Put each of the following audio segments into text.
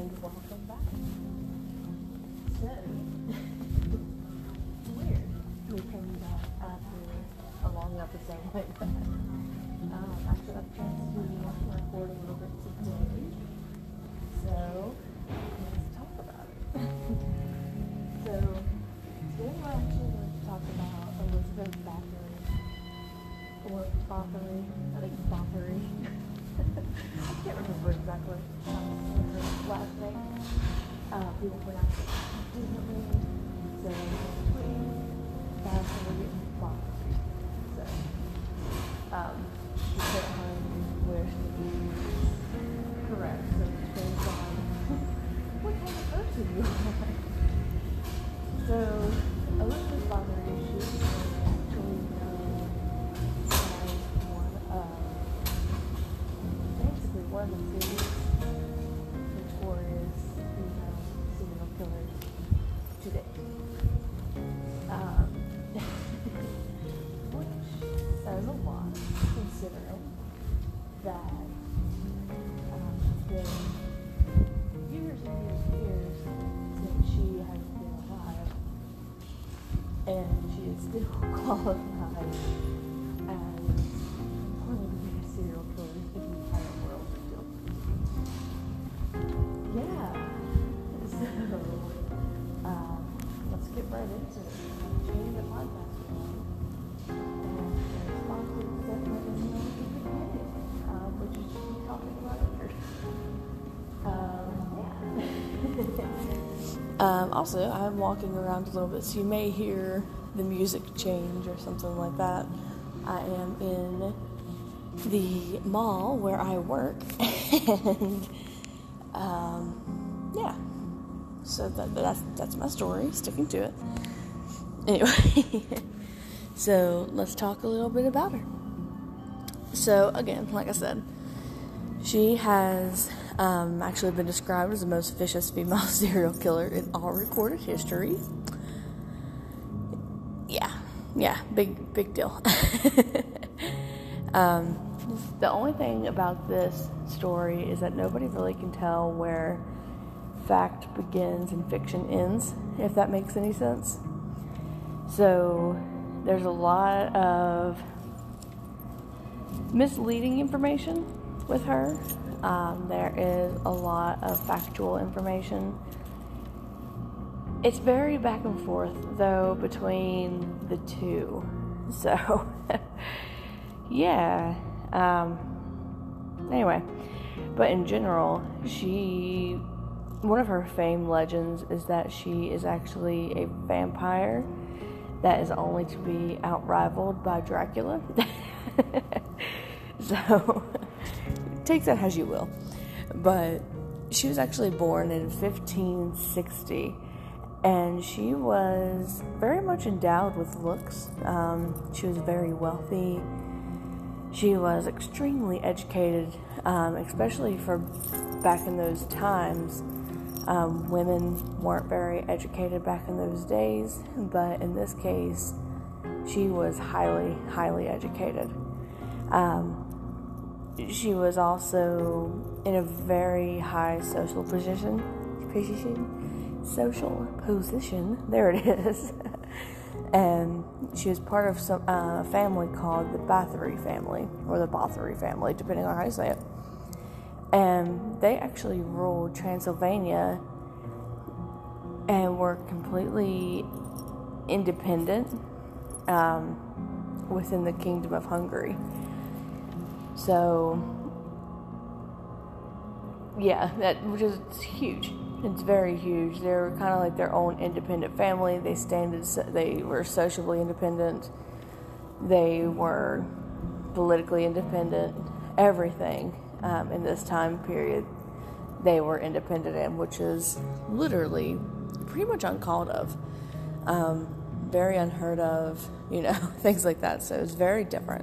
and welcome back. So, it's weird. We came back after a long episode like that. Actually got a chance to record a little bit today. So, let's talk about it. So, today we're actually going to talk about Elizabeth Bathory. Or Bathory. I think it's Bathory. I can't remember exactly her last name. People pronounce it differently. So, between Bathory and Bathory. So, she put home where she is correct. So, it depends on what kind of person you are. So, Elizabeth Bathory, she was actually known as one of the biggest, notorious female serial killers today. Which says a lot, considering that it's been years and years and years since she has been alive, and she is still qualified as one of the biggest serial killers in the entire world. Yeah, so let's get right into it. Change the podcast going, and the sponsor is definitely in the beginning, which is just me talking about it. Also, I'm walking around a little bit, so you may hear the music change or something like that. I am in the mall where I work, and yeah, so that's my story, sticking to it. Anyway, so let's talk a little bit about her. So again, like I said, she has actually been described as the most vicious female serial killer in all recorded history. Yeah, big deal. The only thing about this story is that nobody really can tell where fact begins and fiction ends, if that makes any sense. So there's a lot of misleading information with her. There is a lot of factual information. It's very back and forth, though, between the two. So, yeah. Anyway, but in general, one of her fame legends is that she is actually a vampire that is only to be outrivaled by Dracula. So, take that as you will. But she was actually born in 1560, and she was very much endowed with looks. She was very wealthy. She was extremely educated, especially for back in those times. Women weren't very educated back in those days, but in this case, she was highly, highly educated. She was also in a very high social position. There it is. And she was part of a family called the Bathory family, or the Bathory family, depending on how you say it. And they actually ruled Transylvania and were completely independent within the Kingdom of Hungary. So, yeah, which is huge. It's very huge. They were kind of like their own independent family. They were socially independent. They were politically independent. Everything in this time period they were independent in, which is literally pretty much uncalled of. Very unheard of, things like that. So it's very different.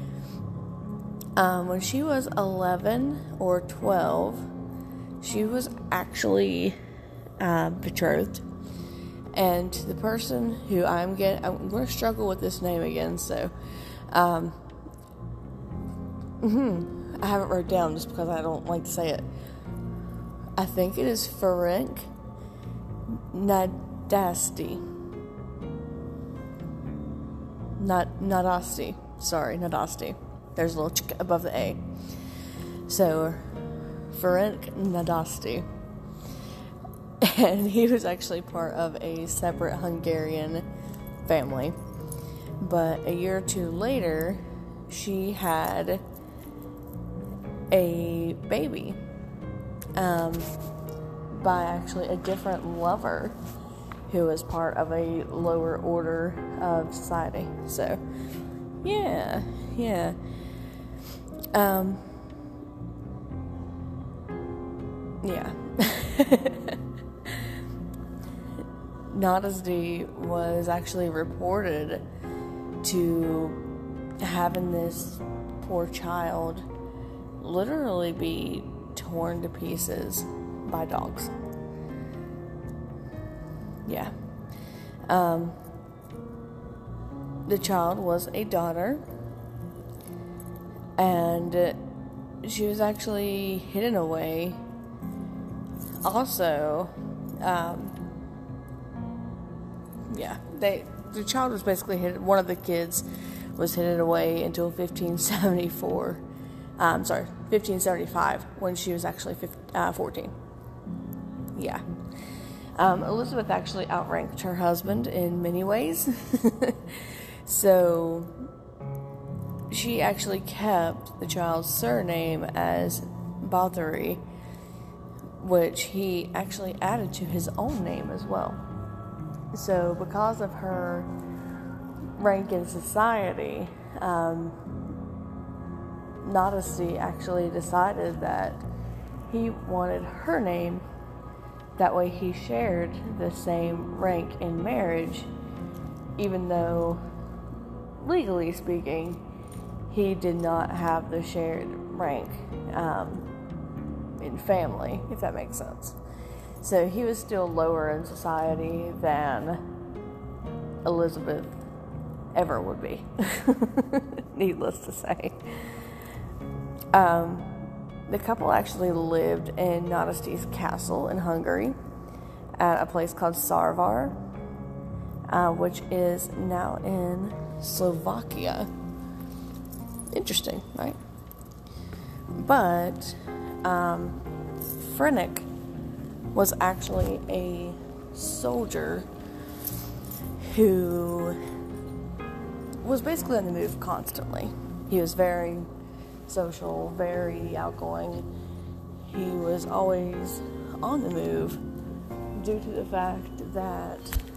When she was 11 or 12, she was actually betrothed, and the person who I'm going to struggle with this name again, so I haven't wrote down just because I don't like to say it. I think it is Ferenc Nadasti. Nadasti. Sorry, Nadasti. There's a little chick above the A. So, Ferenc Nadasti. And he was actually part of a separate Hungarian family. But a year or two later, she had a baby by actually a different lover who was part of a lower order of society. So, yeah. Yeah. Nadasti was actually reported to having this poor child literally be torn to pieces by dogs. Yeah. The child was a daughter, and she was actually hidden away. Also, the child was basically hidden. One of the kids was hidden away until 1575, when she was actually 14. Yeah. Elizabeth actually outranked her husband in many ways. So, she actually kept the child's surname as Bathory, which he actually added to his own name as well. So, because of her rank in society, Nadasti actually decided that he wanted her name. That way he shared the same rank in marriage, even though, legally speaking, he did not have the shared rank in family, if that makes sense. So he was still lower in society than Elizabeth ever would be, needless to say. The couple actually lived in Nadasti's castle in Hungary at a place called Sarvar, which is now in Slovakia. Interesting, right? But Ferenc was actually a soldier who was basically on the move constantly. He was very social, very outgoing. He was always on the move due to the fact that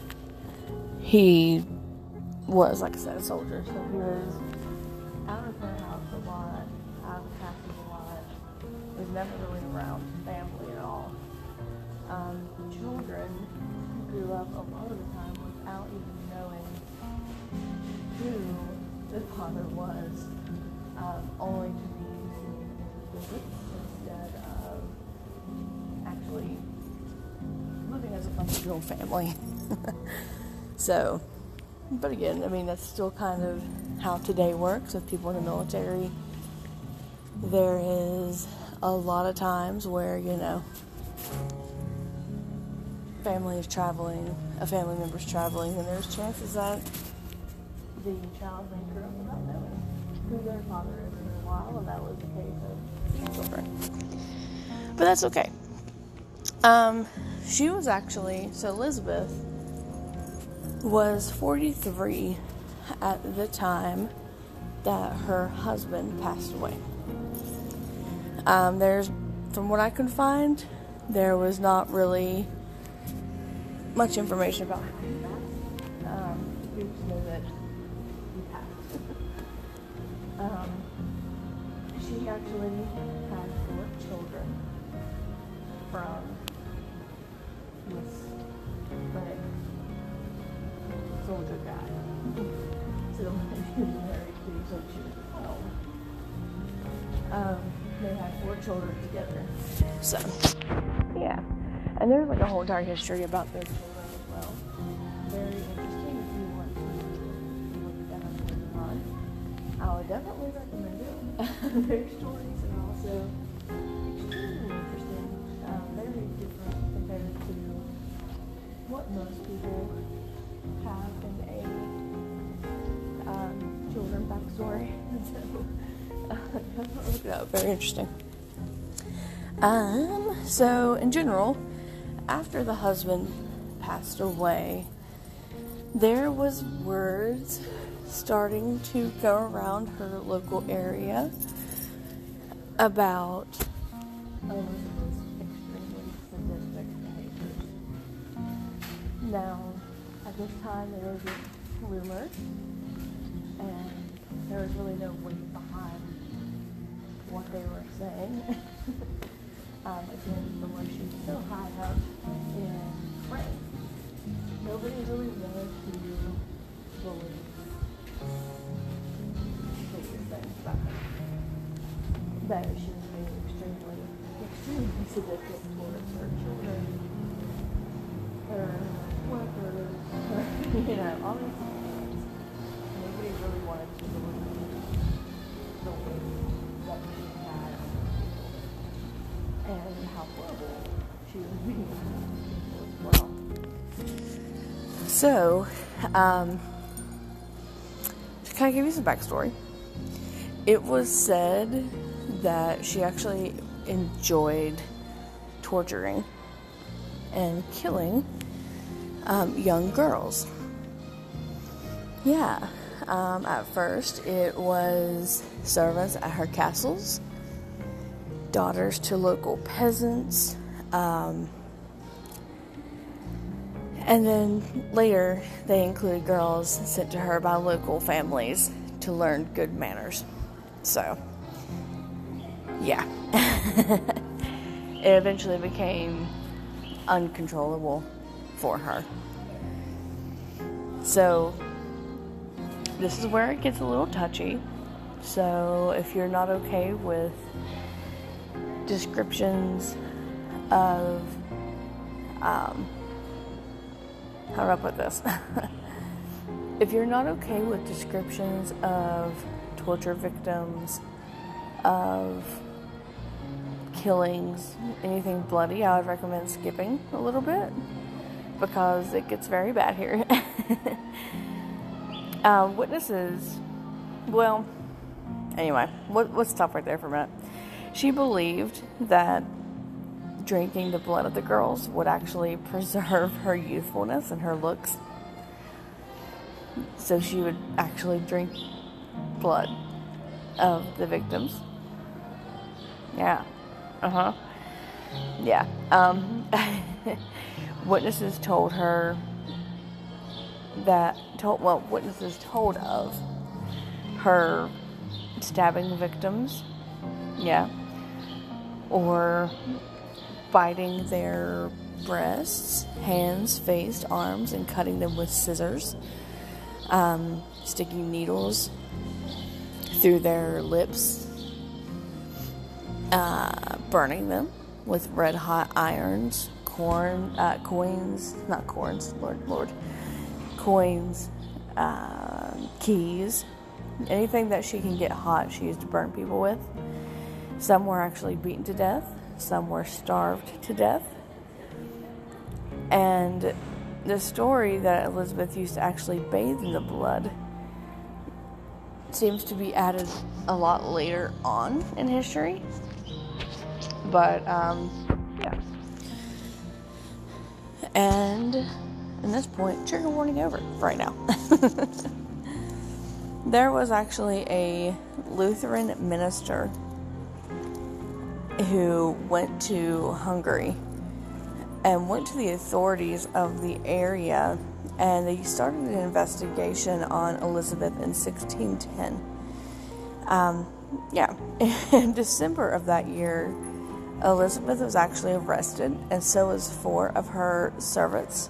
he was, like I said, a soldier. So he was out of her house a lot, out of the castle a lot. Was never really around family at all. Children grew up a lot of the time without even knowing who the father was, only to be seen in visits instead of actually living as a functional family. So, but again, I mean, that's still kind of how today works with people in the military. There is a lot of times where, a family member's traveling, and there's chances that the child may grow up without knowing who their father is in a while, and that was the case of these children. But that's okay. She was actually, so Elizabeth was 43 at the time that her husband passed away. From what I could find, there was not really much information about how he passed. We just know that he passed. She actually had 4 children from this soldier guy. So when she was married to, so she was 12. They had 4 children together. So, yeah. And there's like a whole entire history about their children as well. Very interesting if you want to look at that later on. I would definitely recommend it. Their stories are also extremely interesting. very different compared to what most people have in a children backstory. So, very interesting. So in general, after the husband passed away, there was words starting to go around her local area about Elizabeth's extremely sadistic behaviors. Now, at this time, there was just rumors, and there was really no weight behind what they were saying. Again, because she was so high up in rank, nobody really wanted to believe these things about her. That she was being extremely sadistic towards her children, her workers, all these things. Nobody really wanted to believe the weight that she had and how horrible she was being as well. So, to kind of give you some backstory, it was said that she actually enjoyed torturing and killing young girls. Yeah. At first, it was servants at her castles, daughters to local peasants, and then later they included girls sent to her by local families to learn good manners. So, yeah. It eventually became uncontrollable for her. So, this is where it gets a little touchy. So, if you're not okay with descriptions of, how do I put this? If you're not okay with descriptions of torture victims, of killings, anything bloody, I would recommend skipping a little bit because it gets very bad here. Witnesses, well, anyway, let's stop right there for a minute. She believed that drinking the blood of the girls would actually preserve her youthfulness and her looks. So she would actually drink blood of the victims. Yeah. Yeah. Witnesses told her witnesses told of her stabbing victims. Yeah. Or biting their breasts, hands, face, arms, and cutting them with scissors. Sticking needles through their lips. Burning them with red hot irons, coins, keys, anything that she can get hot, she used to burn people with. Some were actually beaten to death, some were starved to death. And the story that Elizabeth used to actually bathe in the blood seems to be added a lot later on in history. But, yeah. And at this point, trigger warning over right now. There was actually a Lutheran minister who went to Hungary and went to the authorities of the area, and they started an investigation on Elizabeth in 1610. In December of that year, Elizabeth was actually arrested, and so was 4 of her servants,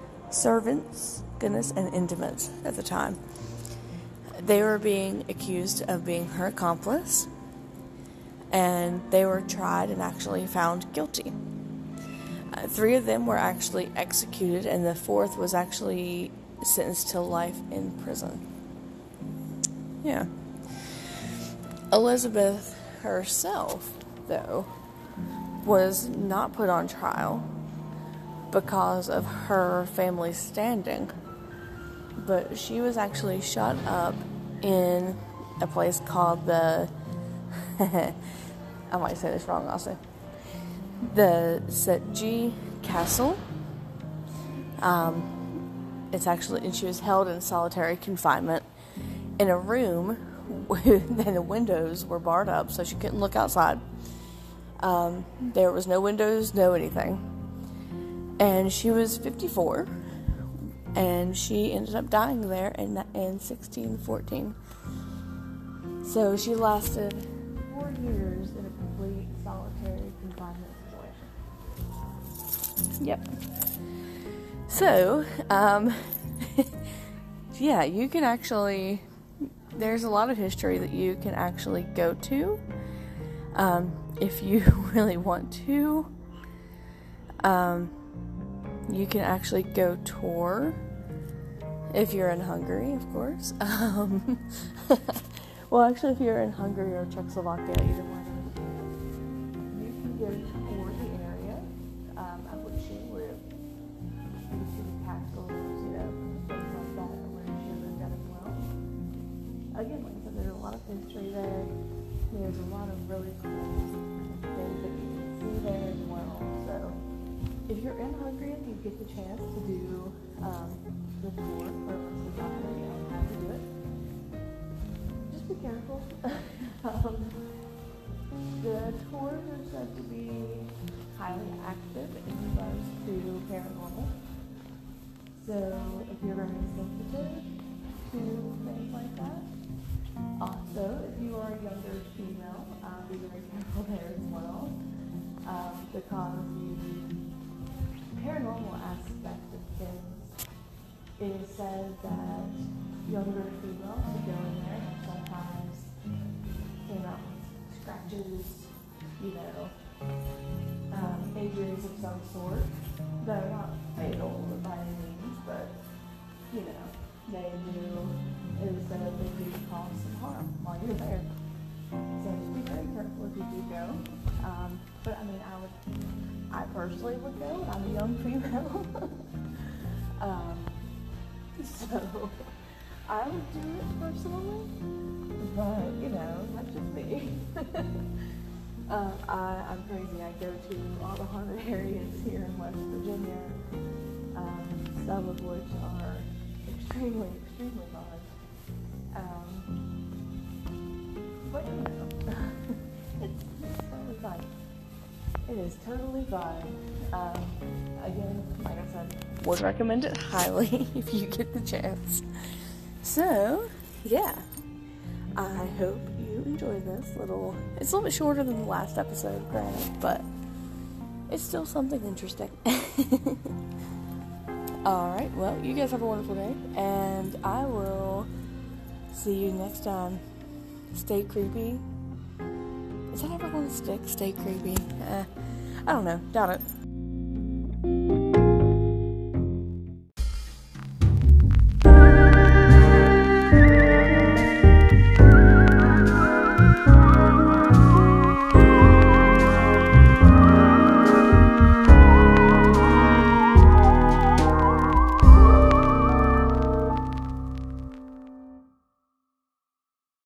and intimates at the time. They were being accused of being her accomplice, and they were tried and actually found guilty. 3 of them were actually executed, and the 4th was actually sentenced to life in prison. Yeah. Elizabeth herself, though, was not put on trial because of her family's standing, but she was actually shut up in a place called the I might say this wrong also, the Setji Castle. It's actually, and she was held in solitary confinement in a room and the windows were barred up so she couldn't look outside. There was no windows, no anything. And she was 54, and she ended up dying there in 1614. So she lasted 4 years in a complete solitary confinement situation. Yep. So, yeah, you can actually, there's a lot of history that you can actually go to, if you really want to. You can actually go tour if you're in Hungary, of course. Well, actually, if you're in Hungary or Czechoslovakia, either one of those, you can go tour the area at which she lived. You can see the castles, you know, things like that, where she lived at as well. Again, like I said, there's a lot of history there. There's a lot of really cool things that you can see there as well. So, if you're in Hungary and you get the chance to do the tour for Hungary, I'm happy to do it. Just be careful. The tours are said to be highly active in regards to paranormal. So if you're very sensitive to things like that. Also, if you are a younger female, be very careful there as well. Because the paranormal aspect of things, it is said that younger females who go in there and sometimes came out with scratches, you know, injuries of some sort that are not fatal by any means, but, you know, they do, it is said they do cause some harm while you're there. So just be very careful if you do go. But I mean, I personally would go. I'm a young female. So I would do it personally. But, you know, that's just me. I'm crazy. I go to all the haunted areas here in West Virginia, some of which are extremely, extremely fun. But you know, it's totally fine. It is totally fine. Again, like I said, would recommend it highly if you get the chance. So, yeah. I hope you enjoyed this little... It's a little bit shorter than the last episode, granted, but it's still something interesting. Alright, well, you guys have a wonderful day, and I will see you next time. Stay creepy. Is that ever going to stick? Stay creepy. I don't know. Doubt it.